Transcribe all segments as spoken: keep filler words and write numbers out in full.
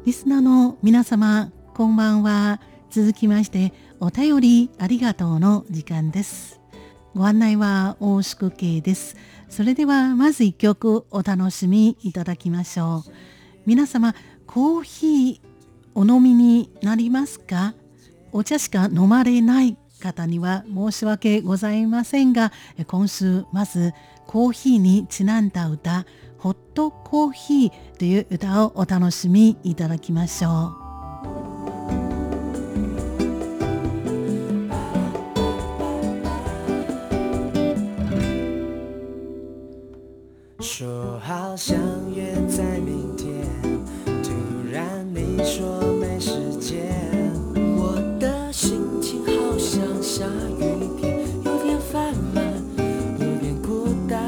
リスナーの皆様、こんばんは。続きましてお便りありがとうの時間です。ご案内は大宿慶です。それではまず一曲お楽しみいただきましょう。皆様、コーヒーお飲みになりますか？お茶しか飲まれない方には申し訳ございませんが、今週まずコーヒーにちなんだ歌、ホットコーヒーという歌をお楽しみいただきましょう。 说好相约在明天，突然你说没时间，我的心情好像下雨天，有点烦闷，有点孤单。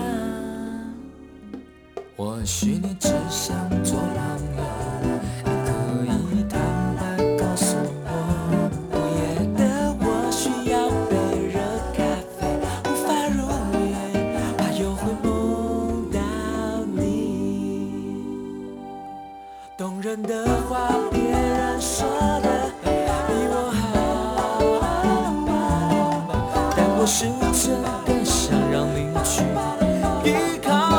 或许你只想做朋友，你可以坦白告诉我，午夜的我需要杯热咖啡，无法入眠，怕又会梦到你。动人的话别人说的比我好，但我是真的想让你去依靠。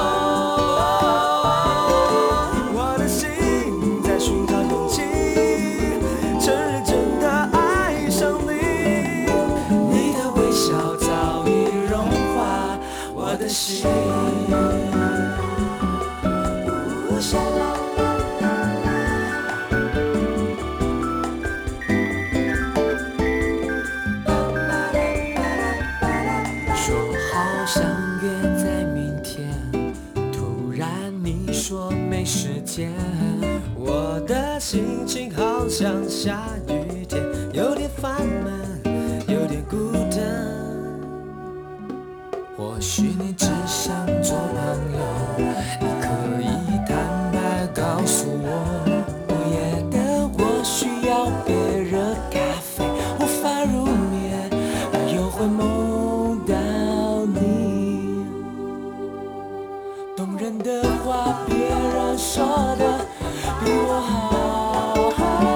我的心在寻找勇气，承认真的爱上你。你的微笑早已融化我的心。我的心情好像下雨天，有点烦闷，有点孤单。或许你只想做朋友，你可以坦白告诉我，午夜的我需要杯热咖啡，无法入眠，而又会梦到你。动人的话别人说的比我好，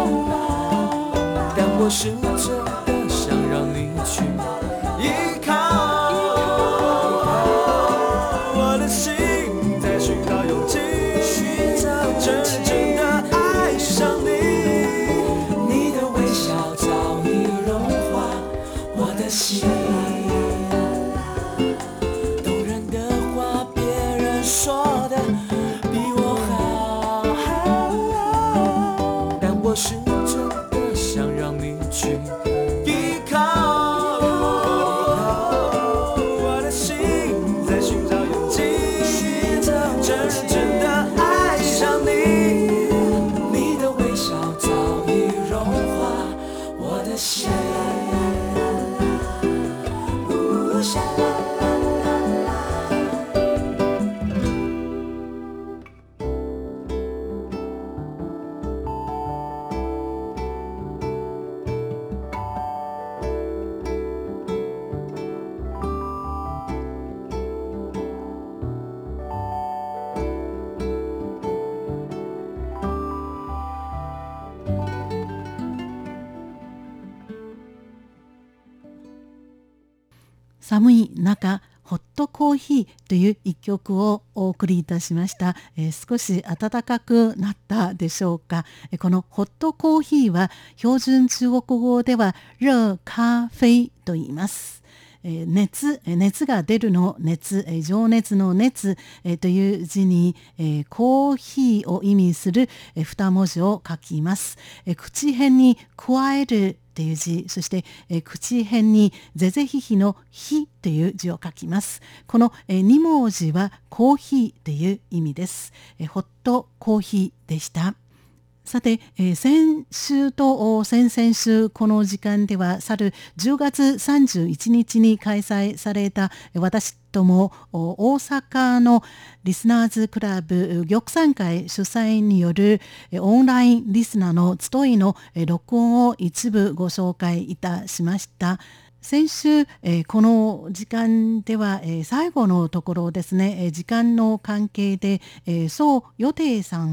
但我是真的想让你去依靠。我的心在寻找勇气，真正的爱上你。你的微笑早已融化我的心。动人的话别人说的比我好，但我是真的想让你去依靠。我的心在寻找勇气，真正的爱上你。你的微笑早已融化我的心。 寒い中、ホットコーヒーという一曲をお送りいたしました。えー、少し暖かくなったでしょうか。えー、このホットコーヒーは標準中国語では熱咖啡と言います。えー、熱、熱が出るの熱、えー、情熱の熱、えー、という字に、えー、コーヒーを意味する、えー、二文字を書きます。えー、口辺に加えるという字、そして、えー、口辺にぜぜひひのひという字を書きます。この、えー、に文字はコーヒーという意味です。えー、ホットコーヒーでした。さて、えー、先週と先々週この時間では去るじゅうがつさんじゅういちにちに開催された私とも大阪のリスナーズクラブ玉山会主催によるオンラインリスナーの集いの録音を一部ご紹介いたしました。先週、えー、この時間では、えー、最後のところですね、えー、時間の関係で、えー、宋予定さんの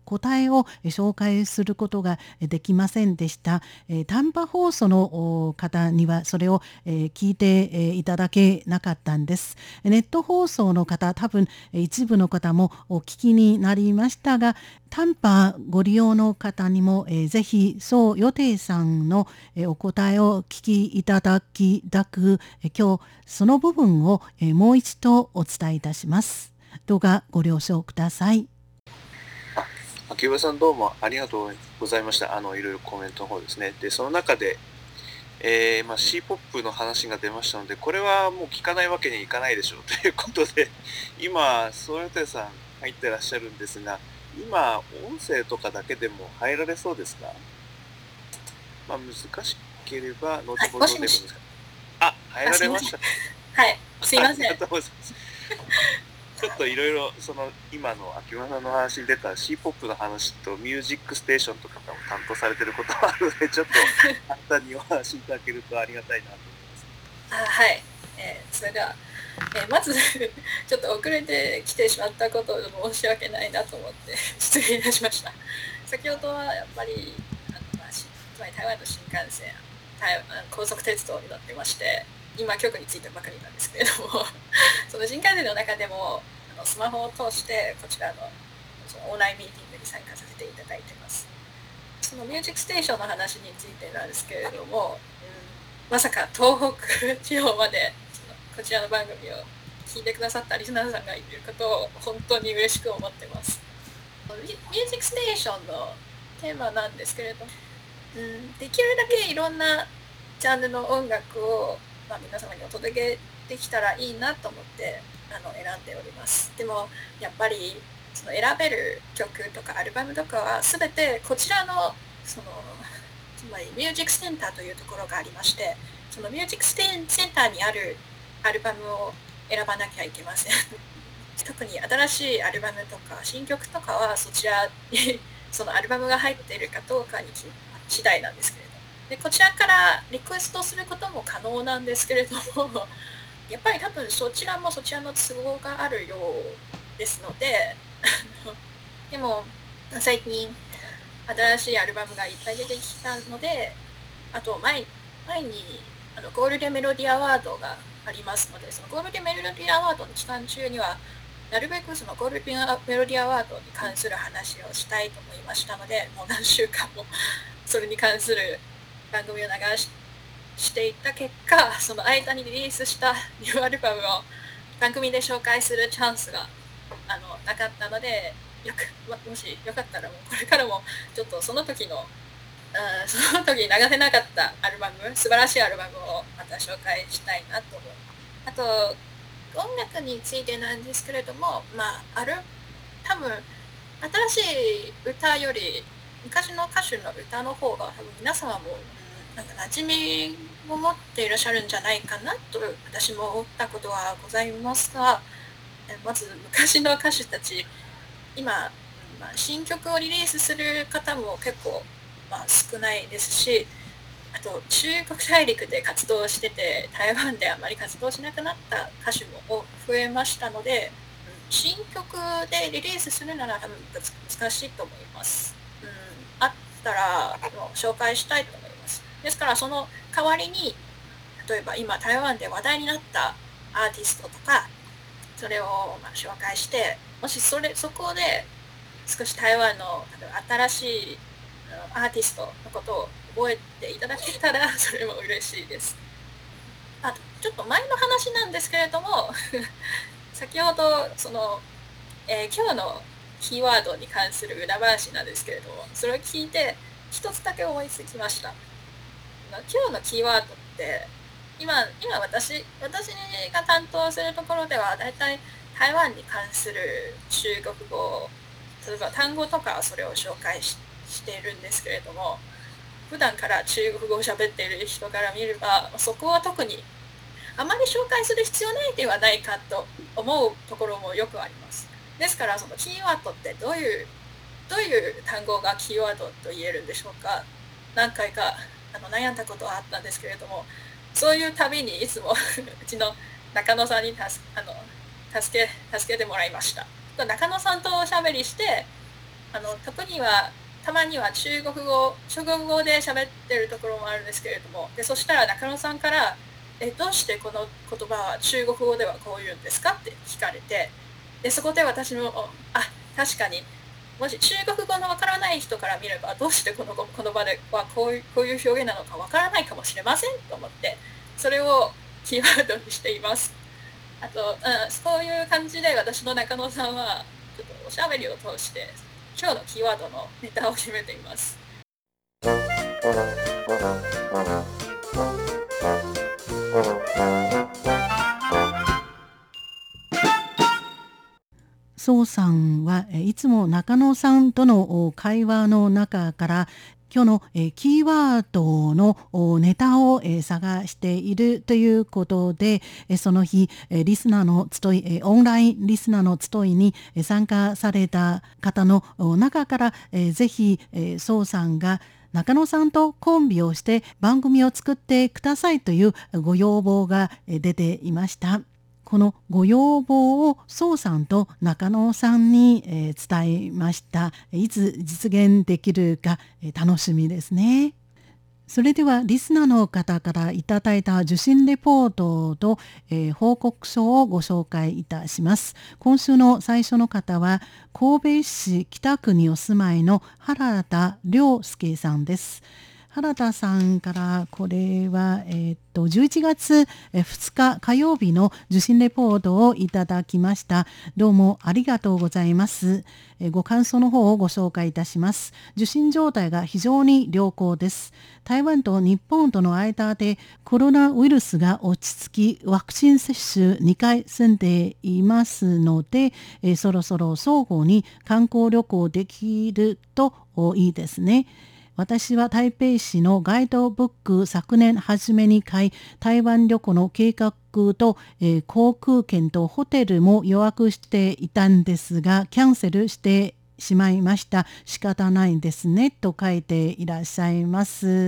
答えを紹介することができませんでした。短波放送の方にはそれを聞いていただけなかったんです。ネット放送の方、多分一部の方もお聞きになりましたが、短波ご利用の方にも、えー、ぜひそう予定さんの、えー、お答えを聞きいただきたく、えー、今日その部分を、えー、もう一度お伝えいたします。どうかご了承ください。 あ、秋葉さんどうもありがとうございました。あのいろいろコメントの方ですね。でその中で、えーまあ、シーポップ の話が出ましたので、これはもう聞かないわけにいかないでしょうということで、今そう予定さん入ってらっしゃるんですが、今音声とかだけでも入られそうですか？まあ、難しければ後ほどでもいいですか？あ、入られました。 はい、すいません。 ありがとうございます。ちょっといろいろその今の秋葉さんの話に出た シーポップ の話とミュージックステーションとかも担当されてることもあるので、ちょっと簡単にお話しいただけるとありがたいなと思います。 あ、はい、えー、それでは、えー、まずちょっと遅れてきてしまったことを申し訳ないなと思って失礼いたしました。先ほどはやっぱりあの、まあ、つまり台湾の新幹線、台高速鉄道に乗ってまして、今局に着いたばかりなんですけれどもその新幹線の中でもあのスマホを通してこちら の, そのオンラインミーティングに参加させていただいてます。そのミュージックステーションの話についてなんですけれども、うん、まさか東北地方までそのこちらの番組を聞いてくださったリスナーさんがいることを本当に嬉しく思ってます。ミュージックステーションのテーマなんですけれども、うん、できるだけいろんなジャンルの音楽をまあ、皆様にお届けできたらいいなと思ってあの選んでおります。でもやっぱりその選べる曲とかアルバムとかは全てこちらのそのつまりミュージックセンターというところがありまして、そのミュージックセンターにあるアルバムを選ばなきゃいけません特に新しいアルバムとか新曲とかはそちらにそのアルバムが入っているかどうかに次第なんですけれど、でこちらからリクエストすることも可能なんですけれども、やっぱり多分そちらもそちらの都合があるようですのででも最近新しいアルバムがいっぱい出てきたので、あと 前, 前にあのゴールデンメロディアワードがありますので、そのゴールデンメロディアワードの期間中にはなるべくそのゴールデンメロディアワードに関する話をしたいと思いましたので、もう何週間もそれに関する番組を流ししていった結果、その間にリリースしたニューアルバムを番組で紹介するチャンスがあのなかったので、よくもしよかったらもうこれからもちょっとその時のあその時に流せなかったアルバム、素晴らしいアルバムをまた紹介したいなと思う。あと音楽についてなんですけれども、まあある多分新しい歌より昔の歌手の歌の方が多分皆様もなんか馴染みを持っていらっしゃるんじゃないかなと私も思ったことはございますが、まず昔の歌手たち、今、まあ、新曲をリリースする方も結構、まあ、少ないですし、あと中国大陸で活動してて台湾であまり活動しなくなった歌手も増えましたので、新曲でリリースするなら多分難しいと思います。うん、あったら紹介したいと思います。ですからその代わりに、例えば今台湾で話題になったアーティストとか、それをまあ紹介して、もしそれそこで少し台湾の新しいアーティストのことを覚えていただけたらそれも嬉しいです。あとちょっと前の話なんですけれども先ほどその、えー、今日のキーワードに関する裏話なんですけれども、それを聞いて一つだけ思いつきました。今日のキーワードって今、今私、私が担当するところではだいたい台湾に関する中国語、例えば単語とかそれを紹介 し, しているんですけれども、普段から中国語を喋っている人から見ればそこは特にあまり紹介する必要ないではないかと思うところもよくあります。ですからそのキーワードってどういうどういう単語がキーワードと言えるんでしょうか。何回かあの悩んだことはあったんですけれども、そういうたびにいつもうちの中野さんにたすあの助け助けてもらいました。中野さんとおしゃべりして、 あの時にはたまには中国語中国語で喋ってるところもあるんですけれども、でそしたら中野さんからえどうしてこの言葉は中国語ではこう言うんですかって聞かれて、でそこで私もあ確かにもし中国語のわからない人から見ればどうしてこの言葉ではこういうこういう表現なのかわからないかもしれませんと思って、それをキーワードにしています。あと、うん、そういう感じで私の中野さんはちょっとおしゃべりを通して今日のキーワードのネタを決めています。 宋さんはいつも中野さんとの会話の中から今日のキーワードのネタを探しているということで、その日リスナーの集い、オンラインリスナーの集いに参加された方の中からぜひ宋さんが中野さんとコンビをして番組を作ってくださいというご要望が出ていました。このご要望を宋さんと中野さんに、えー、伝えました。いつ実現できるか、えー、楽しみですね。それではリスナーの方からいただいた受信レポートと、えー、報告書をご紹介いたします。今週の最初の方は神戸市北区にお住まいの原田良介さんです。原田さんからこれは、えー、とじゅういちがつふつか火曜日の受信レポートをいただきました。どうもありがとうございます。えー、ご感想の方をご紹介いたします。受信状態が非常に良好です。台湾と日本との間でコロナウイルスが落ち着きワクチン接種にかい済んでいますので、えー、そろそろ双方に観光旅行できるといいですね。私は台北市のガイドブック昨年初めに買い、台湾旅行の計画と、えー、航空券とホテルも予約していたんですが、キャンセルしてしまいました。仕方ないですねと書いていらっしゃいます。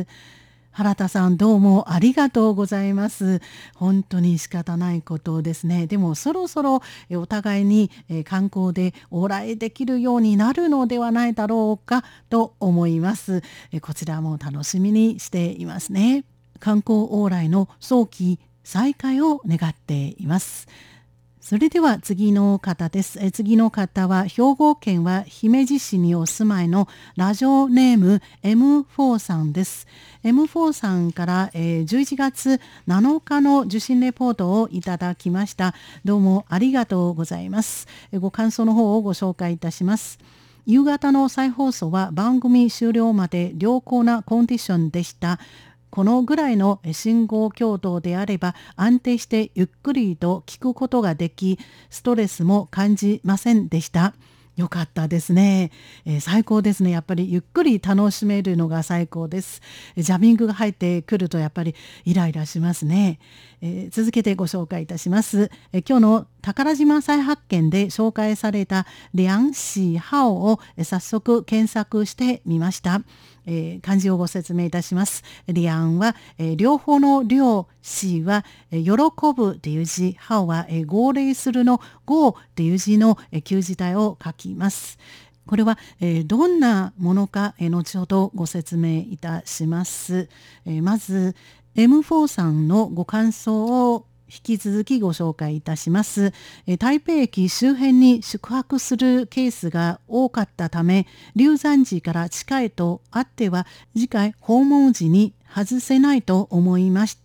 原田さんどうもありがとうございます。本当に仕方ないことですね。でもそろそろお互いに観光で往来できるようになるのではないだろうかと思います。こちらも楽しみにしていますね。観光往来の早期再開を願っています。それでは次の方です。え次の方は兵庫県は姫路市にお住まいのラジオネーム エムフォー さんです。エムフォー さんから、えー、じゅういちがつなのかの受信レポートをいただきました。どうもありがとうございます。えご感想の方をご紹介いたします。夕方の再放送は番組終了まで良好なコンディションでした。このぐらいの信号強度であれば安定してゆっくりと聞くことができ、ストレスも感じませんでした。よかったですね、えー、最高ですね。やっぱりゆっくり楽しめるのが最高です。ジャミングが入ってくるとやっぱりイライラしますね。えー、続けてご紹介いたします。えー、今日の宝島再発見で紹介されたリャンシーハオを早速検索してみました。えー、漢字をご説明いたします。リアンは、えー、両方の両詞は、えー、喜ぶという字、ハオは、えー、号令するの号という字の、えー、旧字体を書きます。これは、えー、どんなものか、えー、後ほどご説明いたします。えー、まず エムフォー さんのご感想を引き続きご紹介いたします。台北駅周辺に宿泊するケースが多かったため、龍山寺から近いとあっては次回訪問時に外せないと思いました。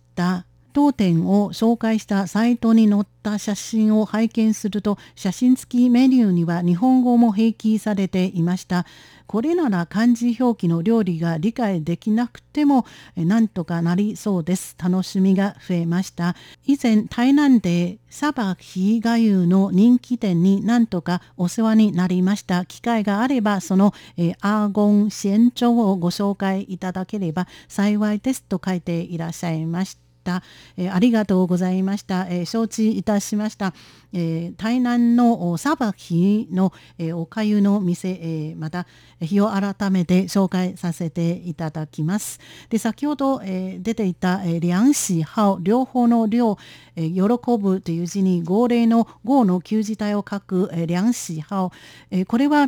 当店を紹介したサイトに載った写真を拝見すると、写真付きメニューには日本語も併記されていました。これなら漢字表記の料理が理解できなくてもなんとかなりそうです。楽しみが増えました。以前台南でサバヒガユの人気店になんとかお世話になりました。機会があればその、えー、アーゴン仙腸をご紹介いただければ幸いですと書いていらっしゃいました。えー、ありがとうございました。えー、承知いたしました。えー、台南のサバキの、えー、おかゆの店、えー、また日を改めて紹介させていただきます。で先ほど、えー、出ていた、えー、リャンシーハオ両方の両、えー、喜ぶという字に号令の号の旧字体を書く、えー、リャンシーハオ、えー、これは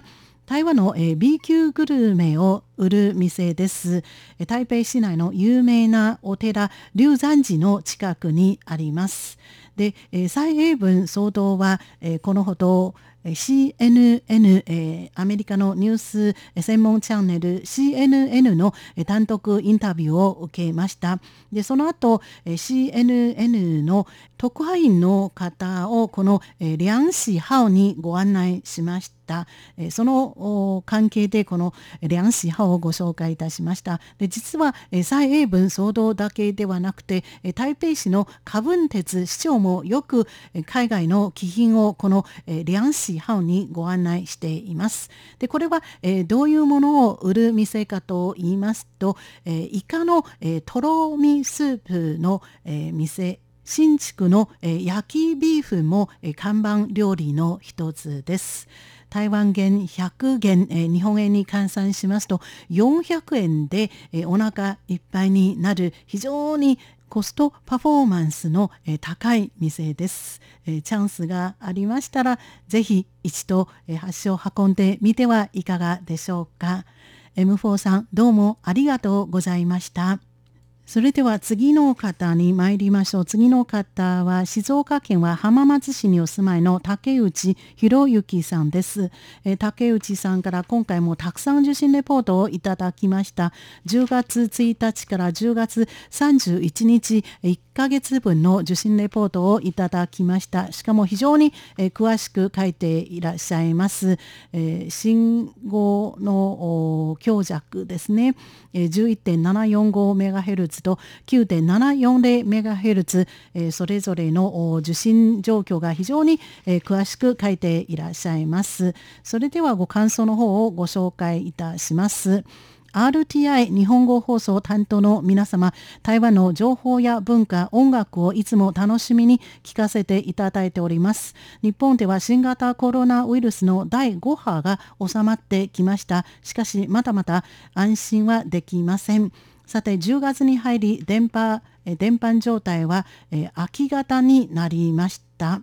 台湾の、えー、B 級グルメを売る店です。えー、台北市内の有名なお寺龍山寺の近くにあります。で、えー、蔡英文総統は、えー、このほどシーエヌエヌ、えー、アメリカのニュース専門チャンネル シーエヌエヌ の単独インタビューを受けました。で、その後 シーエヌエヌ の特派員の方をこの梁子浩にご案内しました。その関係でこの梁子浩をご紹介いたしました。で、実は蔡英文総統だけではなくて台北市の柯文哲市長もよく海外の貴賓をこの梁子浩にご案内しています。で、これはどういうものを売る店かと言いますと、イカのとろみスープの店、新築の焼きビーフも看板料理の一つです。台湾元ひゃくげん、日本円に換算しますとよんひゃくえんでお腹いっぱいになる非常にコストパフォーマンスの高い店です。チャンスがありましたらぜひ一度足を運んでみてはいかがでしょうか。エムフォー さん、どうもありがとうございました。それでは次の方に参りましょう。次の方は静岡県は浜松市にお住まいの竹内博之さんです。えー、竹内さんから今回もたくさん受信レポートをいただきました。じゅうがつついたちからじゅうがつさんじゅういちにちいっかげつぶんの受信レポートをいただきました。しかも非常に、えー、詳しく書いていらっしゃいます。えー、信号の強弱ですね。えー、じゅういってんななよんごメガヘルツと きゅうてんななよんぜろメガヘルツ、えー、それぞれの受信状況が非常に、えー、詳しく書いていらっしゃいます。それではご感想の方をご紹介いたします。アールティーアイ 日本語放送担当の皆様、台湾の情報や文化、音楽をいつも楽しみに聞かせていただいております。日本では新型コロナウイルスのだいご波が収まってきました。しかしまだまだ安心はできません。さて、じゅうがつに入り電波、電波状態はえ秋型になりました。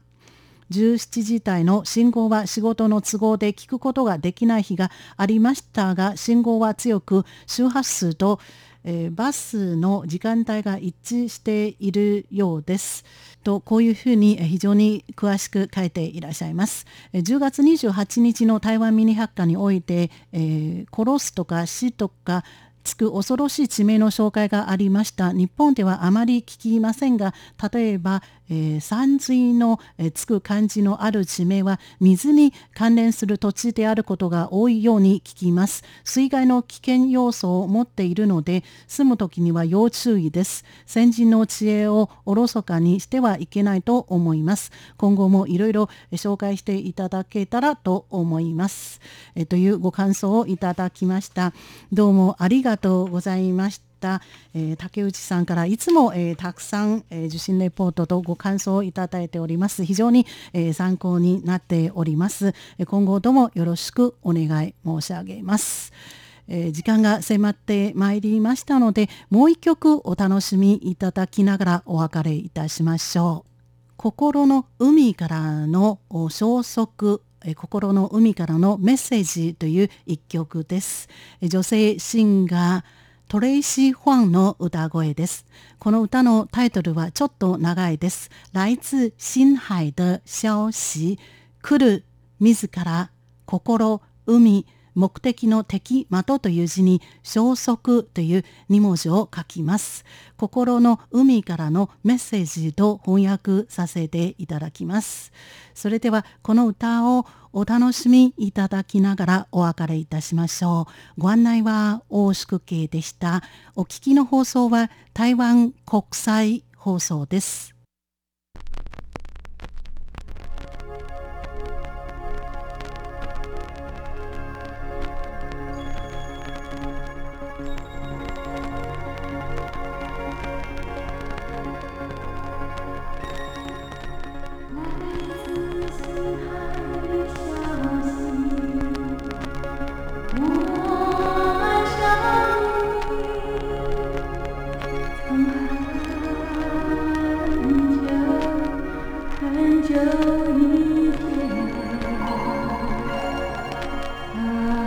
じゅうしちじ台の信号は仕事の都合で聞くことができない日がありましたが、信号は強く周波数と、えー、バスの時間帯が一致しているようですと、こういうふうに非常に詳しく書いていらっしゃいます。じゅうがつにじゅうはちにちの台湾ミニ百科において、えー、殺すとか死とかつく恐ろしい地名の紹介がありました。日本ではあまり聞きませんが、例えば、えー、山水の、えー、つく漢字のある地名は水に関連する土地であることが多いように聞きます。水害の危険要素を持っているので、住む時には要注意です。先人の知恵をおろそかにしてはいけないと思います。今後もいろいろ紹介していただけたらと思います。えー、というご感想をいただきました。どうもありがとうございました。えー、竹内さんからいつも、えー、たくさん、えー、受信レポートとご感想をいただいております。非常に、えー、参考になっております。今後ともよろしくお願い申し上げます。えー、時間が迫ってまいりましたので、もう一曲お楽しみいただきながらお別れいたしましょう。心の海からの消息、心の海からのメッセージという一曲です。女性シンガートレイシー・ファンの歌声です。この歌のタイトルはちょっと長いです。来自深海的消息、来る自ら、心、海、目的の敵、的という字に消息というに文字を書きます。心の海からのメッセージと翻訳させていただきます。それではこの歌をお楽しみいただきながらお別れいたしましょう。ご案内は大宿慶でした。お聞きの放送は台湾国際放送です。 很久以前，啊。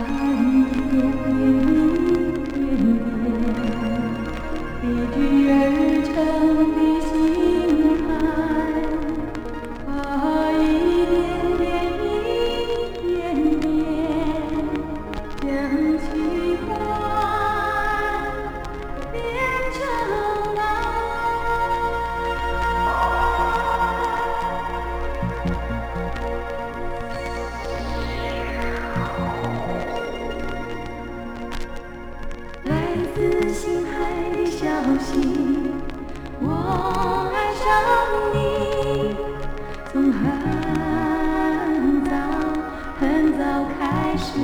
很早很早开始，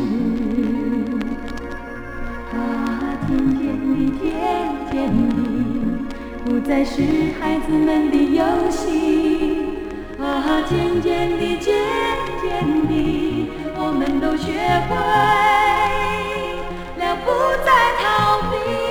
啊，渐渐地，渐渐地，不再是孩子们的游戏，啊，渐渐地，渐渐地，我们都学会了不再逃避。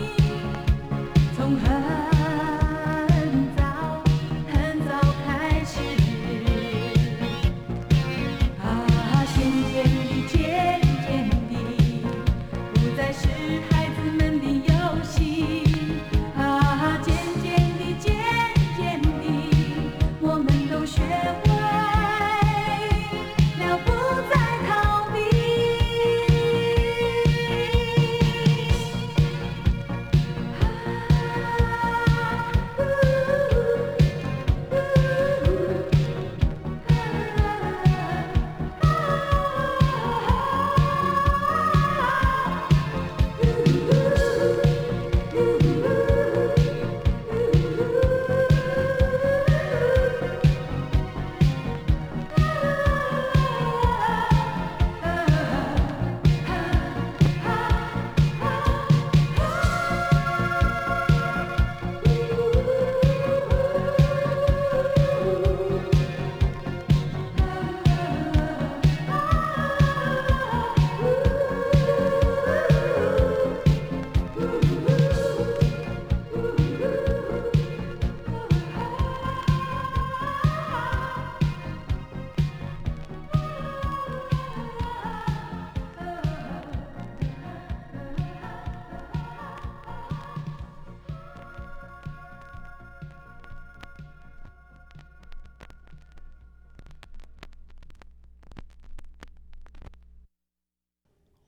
从很早很早开始。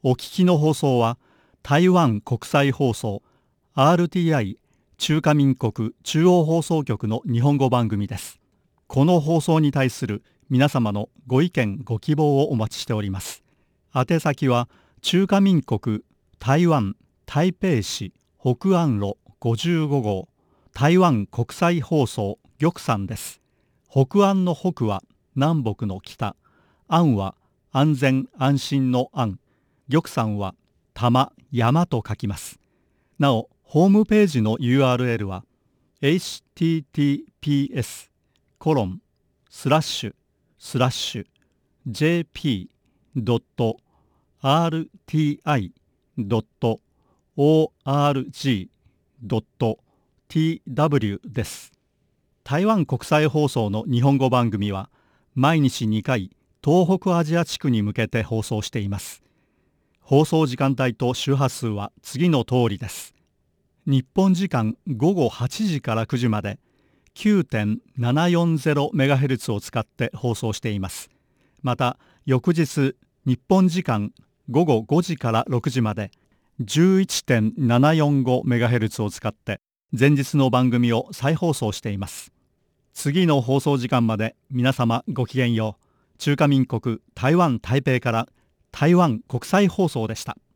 お聞きの放送は台湾国際放送 アールティーアイ 中華民国中央放送局の日本語番組です。この放送に対する皆様のご意見ご希望をお待ちしております。宛先は中華民国台湾台北市北安路ごじゅうご号台湾国際放送玉山です。北安の北は南北の北、安は安全安心の安、玉山は玉山と書きます。なおホームページの ユーアールエル は エイチティーティーピーエス コロンスラッシュスラッシュ ジェーピー ドット アールティーアイ ドット オーアールジー ドット ティーダブリュー です。台湾国際放送の日本語番組は毎日にかい東北アジア地区に向けて放送しています。放送時間帯と周波数は次の通りです。日本時間ごごはちじからくじまで きゅうてんななよんゼロメガヘルツ を使って放送しています。また翌日日本時間ごごごじからろくじまで じゅういちてんななよんごメガヘルツ を使って前日の番組を再放送しています。次の放送時間まで皆様ごきげんよう。中華民国台湾台北から台湾国際放送でした。